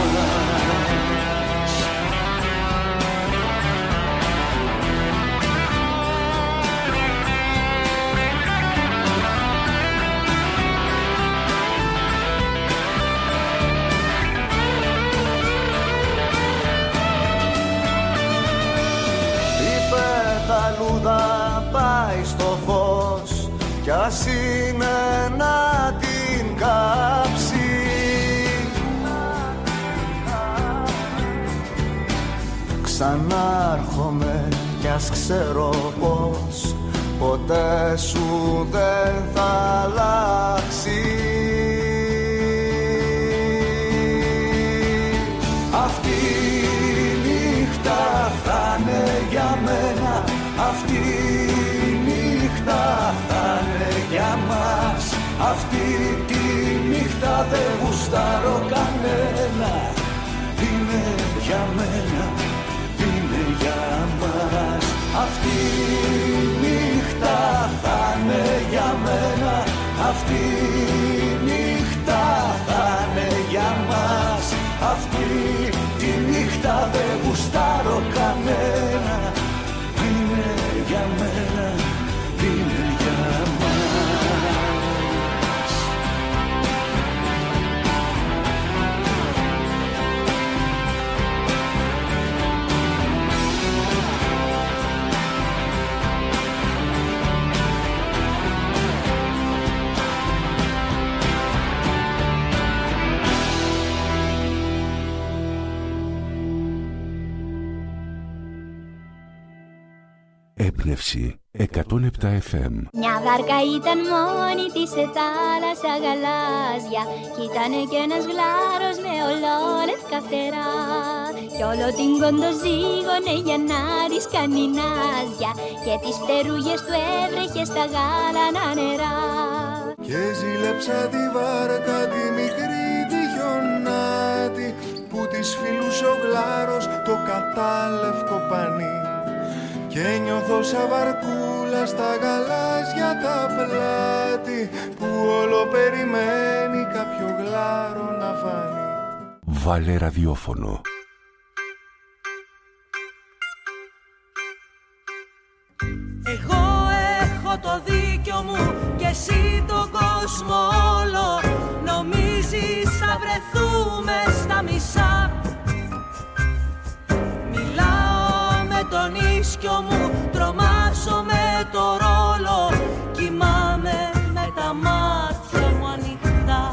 μας. Η πεταλούδα πάει στο φως κι ας είναι να την κάψει. Ξανάρχομαι κι ας ξέρω πως ποτέ σου δεν θα αλλάξει. Αυτή η νύχτα θα είναι για μένα, αυτή η νύχτα θα είναι για μας. Αυτή τη νύχτα δεν γουστάρω κανένα, είναι για μένα, είναι για μας. Αυτή η νύχτα θα είναι για μένα, αυτή η νύχτα θα είναι για μας. Αυτή τη νύχτα δεν γουστάρω κανένα, είναι για μένα, είναι για μας. Έμπνευση 107 FM. Μια βάρκα ήταν μόνη της σε θάλασσα γαλάζια κι ήτανε κι ένας γλάρος με ολόλευκα φτερά κι όλο την κοντοζύγωνε για να της κάνει νάζια και τις φτερούγες του έβρεχε στα γάλανα νερά. και ζήλεψα τη βάρκα τη μικρή τη χιονάτη που της φιλούσε ο γλάρος το κατάλευκο πανί και νιώθω σαν βαρκούλα στα γαλάζια τα πλάτη που όλο περιμένει κάποιο γλάρο να φανεί. Βάλε ραδιόφωνο. Εγώ έχω το δίκιο μου και εσύ τον κόσμο όλο. Νομίζεις θα βρεθούμε στα μισά. Μιλάω με τον ίσκιο μου, τρομάζω με το ρόλο. Κοιμάμαι με τα μάτια μου ανοιχτά.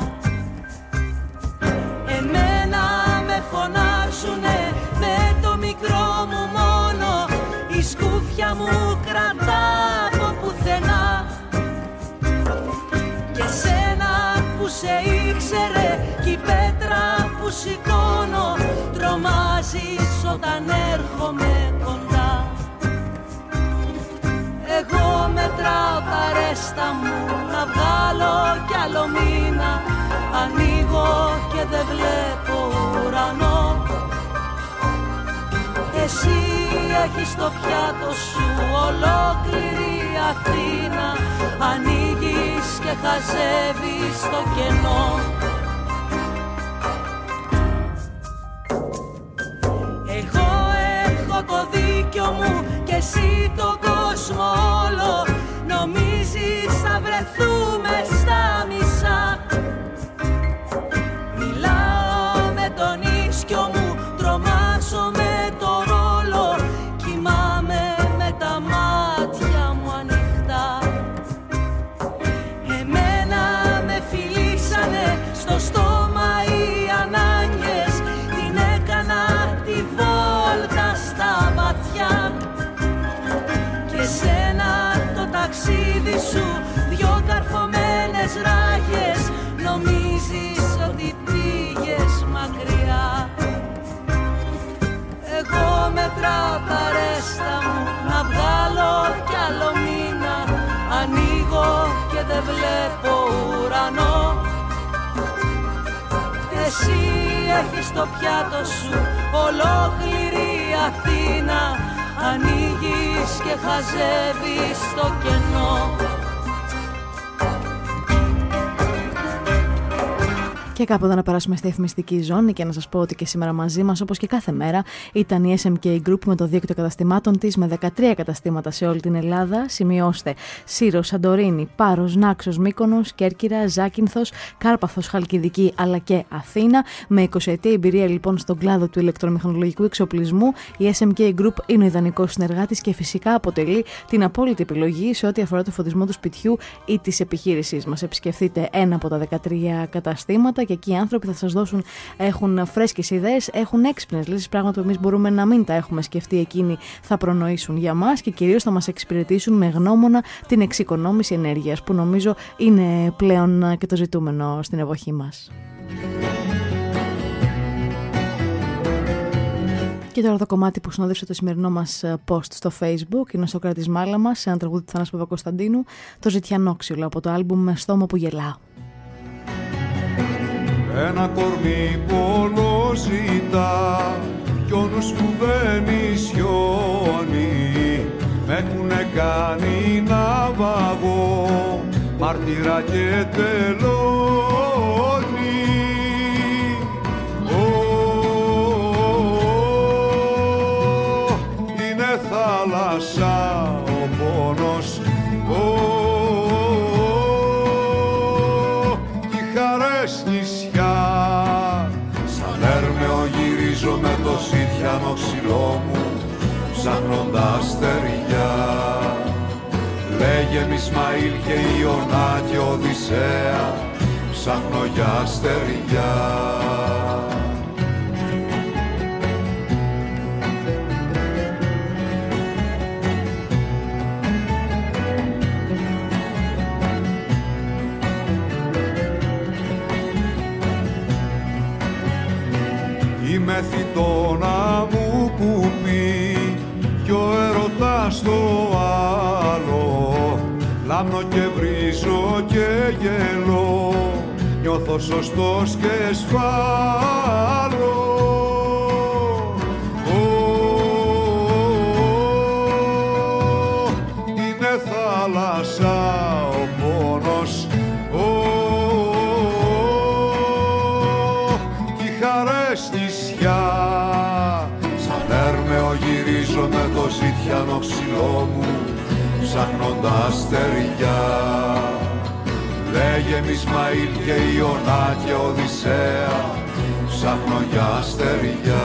Εμένα με φωνάζουνε με το μικρό μου μόνο. Η σκούφια μου κρατά από πουθενά. Και σένα που σε ήξερε κι η πέτρα που σηκώνω τρομάζεις όταν έρχομαι κοντά. Εγώ μετράω τα ρέστα μου να βγάλω κι άλλο μήνα. Ανοίγω και δεν βλέπω ουρανό. Εσύ έχεις στο πιάτο σου ολόκληρη Αθήνα. Ανοίγεις και χαζεύεις το κενό. Εγώ έχω το δίκιο μου και εσύ τον κόσμο όλο. Νομίζεις θα βρεθούμε στα μισά. Μιλάω με τον ίσκιο μου, τρομάζω με το ρόλο. Κοιμάμαι με τα μάτια μου ανοιχτά. Εμένα με φιλήσανε στο στόμα οι ανάγκες. Την έκανα τη βόλτα στα βαθιά. Και σένα το ταξίδι σου δυο καρφωμένες ράγες. Νομίζεις ότι πήγες μακριά. Εγώ μετράω τα ρέστα μου να βγάλω κι άλλο μήνα. Ανοίγω και δεν βλέπω ουρανό. Εσύ έχεις στο πιάτο σου ολόκληρη Αθήνα. Ανοίγεις και χαζεύεις το κενό. Και κάπου εδώ να περάσουμε στη εφημιστική ζώνη και να σας πω ότι και σήμερα μαζί μας, όπως και κάθε μέρα, ήταν η SMK Group με το δίκτυο καταστημάτων της με 13 καταστήματα σε όλη την Ελλάδα. Σημειώστε: Σύρο, Σαντορίνη, Πάρος, Νάξος, Μύκονος, Κέρκυρα, Ζάκυνθος, Κάρπαθος, Χαλκιδική αλλά και Αθήνα. Με 20 ετή εμπειρία λοιπόν στον κλάδο του ηλεκτρομηχανολογικού εξοπλισμού, η SMK Group είναι ο ιδανικός συνεργάτης και φυσικά αποτελεί την απόλυτη επιλογή σε ό,τι αφορά το φωτισμό του σπιτιού ή της επιχείρησής μας. Επισκεφτείτε ένα από τα 13 καταστήματα. Και εκεί οι άνθρωποι θα σας δώσουν, έχουν φρέσκες ιδέες, έχουν έξυπνες λύσεις, πράγματα που εμείς μπορούμε να μην τα έχουμε σκεφτεί, εκείνοι θα προνοήσουν για μας και κυρίως θα μας εξυπηρετήσουν με γνώμονα την εξοικονόμηση ενέργειας, που νομίζω είναι πλέον και το ζητούμενο στην εποχή μας. Και τώρα το κομμάτι που συνόδευσε το σημερινό μας post στο Facebook είναι ο Σοκράτης Μάλαμας σε ένα τραγούδι του Θανάση Παπακοσταντίνου, το Ζητιανόξυλο από το άλμπουμ «Με στόμα που γελάω». Ένα κορμί πολλό ζητά κι ο νους που δεν ισιώνει. Μ' έχουνε κάνει ναυαγό, μάρτυρα και τελώνει. Είναι θάλασσα ο πόνος, κι οι χαρές νησιά. Σαν έρμεο γυρίζω με το ζήτιανο ξυλό μου, ψάχνοντας στεριά. Λέγε μ' Ισμαήλ και Ιωνά και Οδυσσέα, ψάχνω για στεριά. Είμαι θητώνα μου κουπί κι ο έρωτας το άλλο. Λάμνω και βρίζω και γελώ, νιώθω σωστός και σφάλω. Είναι θάλασσα ο πόνος, κι οι χαρές νησιά. Σαν έρμεο γυρίζω με το ζήτιανο ξυλό μου, ψάχνοντας στεριά. Λέγε μ' Ισμαήλ και Ιωνά και Οδυσσέα, ψάχνω για στεριά.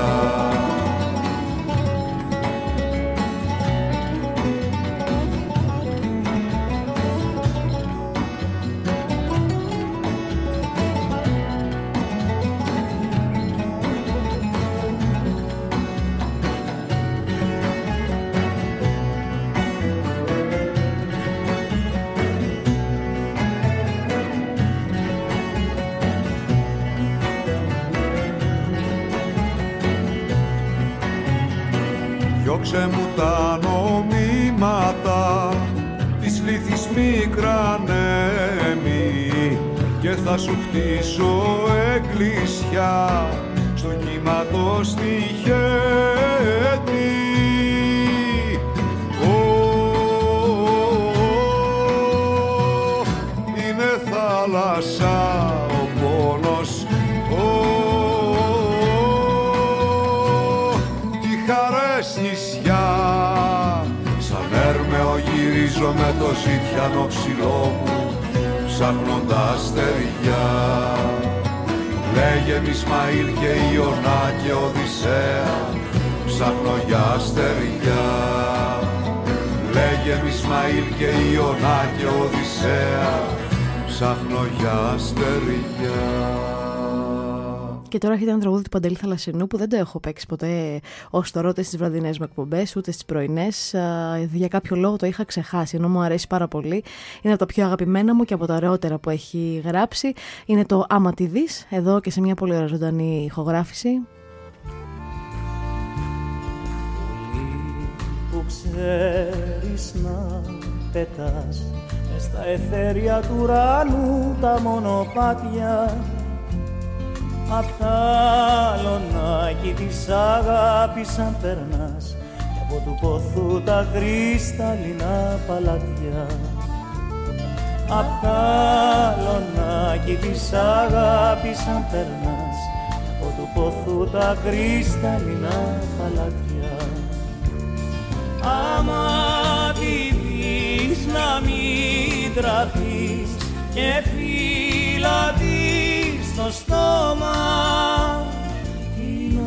Διώξε μου τα νομίματα της λύθης μικρανέμη και θα σου χτίσω εκκλησιά στο κύμα στη Χέτη. Είναι θάλασσα ο πόνος, νησιά. Σαν έρμεο γυρίζω με το ζήτιανο ξυλό μου, ψάχνοντας στεριά. Λέγε μ' Ισμαήλ και Ιωνά και Οδυσσέα, ψάχνω για στεριά. Λέγε μ' Ισμαήλ και Ιωνά και Οδυσσέα, ψάχνω για στεριά. Και τώρα έχετε ένα τραγούδι του Παντελή Θαλασσινού που δεν το έχω παίξει ποτέ ως τώρα, ούτε στις βραδινές μου εκπομπές, ούτε στις πρωινές. Για κάποιο λόγο το είχα ξεχάσει, ενώ μου αρέσει πάρα πολύ. Είναι από τα πιο αγαπημένα μου και από τα ωραιότερα που έχει γράψει. Είναι το Άμα τη δεις, εδώ και σε μια πολύ ωραία ζωντανή ηχογράφηση. Που ξέρεις να πετάς μες στα αιθέρια του ουρανού τα μονοπάτια, απ' τα λονάκι της αγάπης αν περνάς και από του ποθού τα κρυσταλλινά παλάτια. Απ' τα λονάκι της αγάπης αν περνάς και από του ποθού τα κρυσταλλινά παλάτια. Άμα τη δεις να μην τραπείς και φυλατείς στο στόμα, την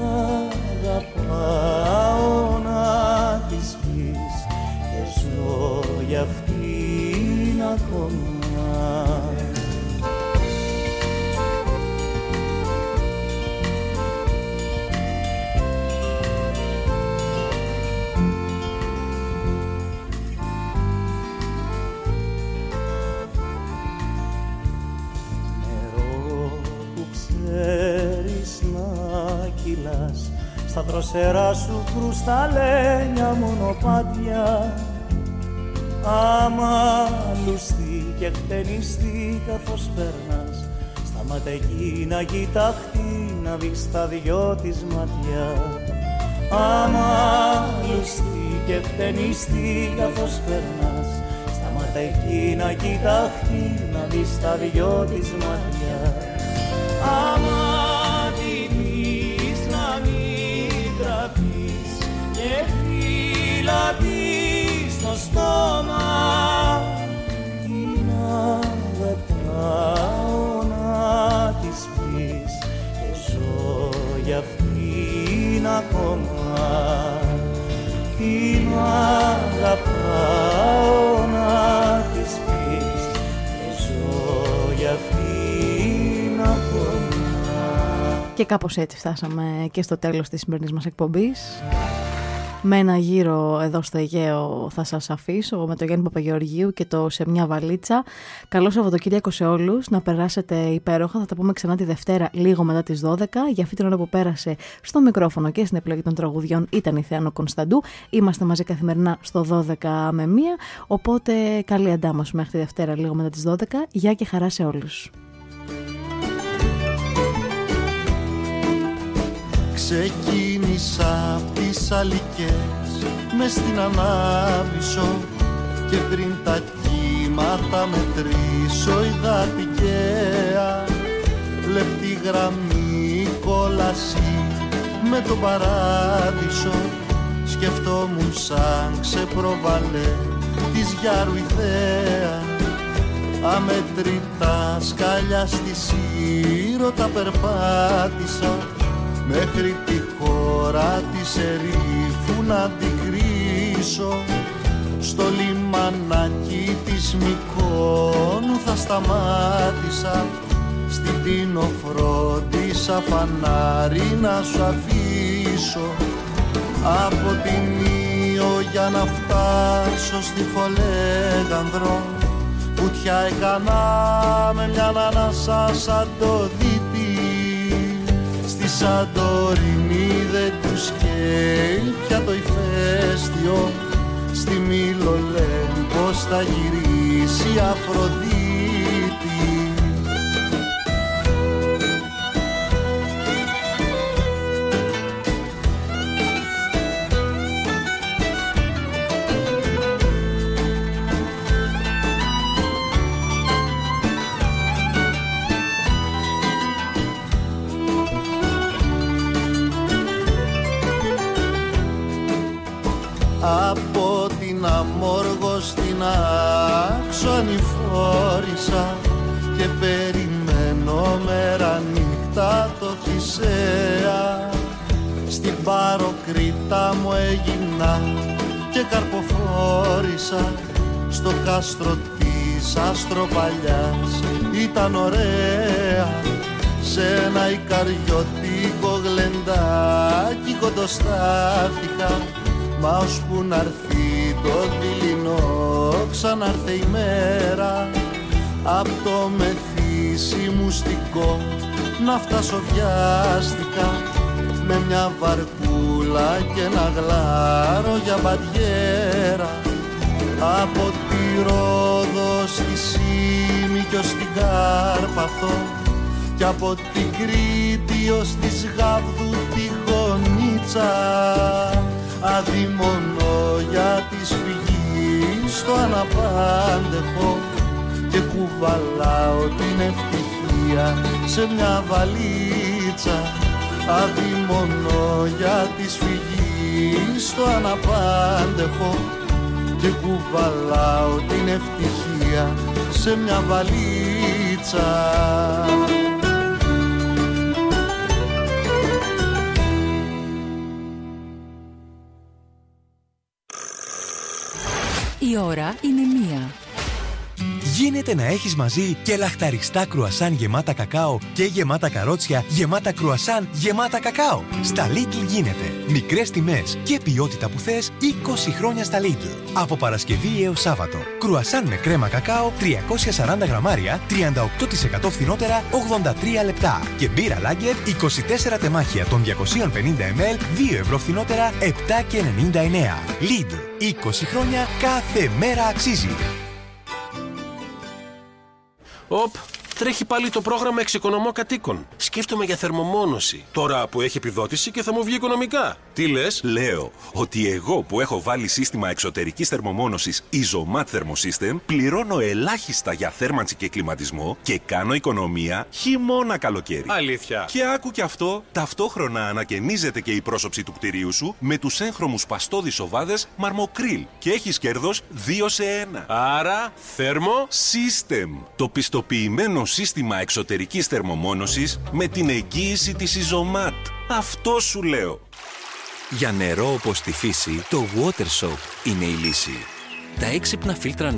αγαπάω να της πεις και ζω για αυτήν ακόμα. Στα δροσερά σου κρουσταλένια μονοπάτια, άμα λουστεί και χτενιστεί καθώς περνάς, σταμάτα εκεί να κοιταχτεί, να δεις τα δυο της μάτια. Άμα λουστεί και χτενιστεί καθώς περνάς, σταμάτα εκεί να κοιταχτεί, να δεις τα δυο της μάτια. Άμα και φυλατείς στο στόμα, την αγαπάω να της πεις και ζω για αυτήν ακόμα. Την αγαπάω να της πεις και ζω για αυτήν ακόμα. Και κάπως έτσι φτάσαμε και στο τέλος της σημερινής μας εκπομπής. Με ένα γύρο εδώ στο Αιγαίο θα σας αφήσω με το Γιάννη Παπαγεωργίου και το «Σε μια βαλίτσα». Καλό Σαββατοκύριακο σε όλους, να περάσετε υπέροχα. Θα τα πούμε ξανά τη Δευτέρα λίγο μετά τις 12. Για αυτή την ώρα που πέρασε στο μικρόφωνο και στην επιλογή των τραγουδιών ήταν η Θεάνο Κωνσταντού. Είμαστε μαζί καθημερινά στο 12 με 1, οπότε καλή αντάμωση μέχρι τη Δευτέρα λίγο μετά τις 12. Γεια και χαρά σε όλους. Ξεκίνησα απ' τις αλικές μες στην Ανάβησσο και πριν τα κύματα μετρήσω είδα τυχαία λεπτή γραμμή κόλαση με τον παράδεισο. Σκεφτόμουν σαν ξεπροβαλέ της Γιάρου ιδέα, αμετρητά σκάλια στη Σύρο τα περπάτησα μέχρι τη χώρα της ερήφου να την κρίσω. Στο λιμανάκι της Μυκόνου θα σταμάτησα, στην Τίνο φρόντισα φανάρι να σου αφήσω. Από την Ήο για να φτάσω στη Φολέγανδρο, βουτιά έκανα με μια ανάσα σαν το δίτη. Στη Σαντορίνη δεν τους καίει πια το ηφαίστειο, στη Μήλο λένε πως θα γυρίσει η Αφροδίτη. Από την Αμόργο στην Άξο ανηφόρησα και περιμένω μέρα νύχτα το Θησέα. Στην Παροκρήτα μου έγινα και καρποφόρησα, στο κάστρο της Αστροπαλιάς ήταν ωραία. Σε ένα ικαριωτικό γλεντάκι κοντοστάθηκα, μα ώσπου να έρθει το δειλινό ξανάρθε η μέρα. Απ' το μεθύσι μου στικό να φτάσω βιάστηκα, με μια βαρκούλα και ένα γλάρο για μπαδιέρα. Από τη Ρόδο στη Σίμη κι ως την Κάρπαθο, κι από την Κρήτη ως της Γάβδου τη Γονίτσα. Αδειμονώ για της φυγής στο αναπάντεχο και κουβαλάω την ευτυχία σε μια βαλίτσα. Αδειμονώ για της φυγής στο αναπάντεχο και κουβαλάω την ευτυχία σε μια βαλίτσα. Η ώρα είναι 1. Γίνεται να έχεις μαζί και λαχταριστά κρουασάν γεμάτα κακάο και γεμάτα καρότσια γεμάτα κρουασάν γεμάτα κακάο. Στα Lidl γίνεται. Μικρές τιμές και ποιότητα που θες 20 χρόνια στα Lidl. Από Παρασκευή έως Σάββατο. Κρουασάν με κρέμα κακάο 340 γραμμάρια 38% φθηνότερα 83 λεπτά. Και μπύρα Lager 24 τεμάχια των 250 ml 2 ευρώ φθηνότερα 7,99. Lidl. 20 χρόνια κάθε μέρα αξίζει. Οπ, τρέχει πάλι το πρόγραμμα Εξοικονομώ Κατοίκων. Σκέφτομαι για θερμομόνωση. Τώρα που έχει επιδότηση και θα μου βγει οικονομικά. Τι λες? Λέω ότι εγώ που έχω βάλει σύστημα εξωτερικής θερμομόνωσης Isomat Thermosystem πληρώνω ελάχιστα για θέρμανση και κλιματισμό και κάνω οικονομία χειμώνα καλοκαίρι. Αλήθεια? Και άκου κι αυτό, ταυτόχρονα ανακαινίζεται και η πρόσωψη του κτηρίου σου με τους έγχρωμους παστόδι οβάδες Marmocryl και έχεις κέρδος 2 σε 1. Άρα, System. Το πιστοποιημένο σύστημα εξωτερικής θερμομόνωσης με την εγγύηση της Isomat. Αυτό σου λέω. Για νερό όπως τη φύση, το Water Soak είναι η λύση. Τα έξυπνα φίλτρα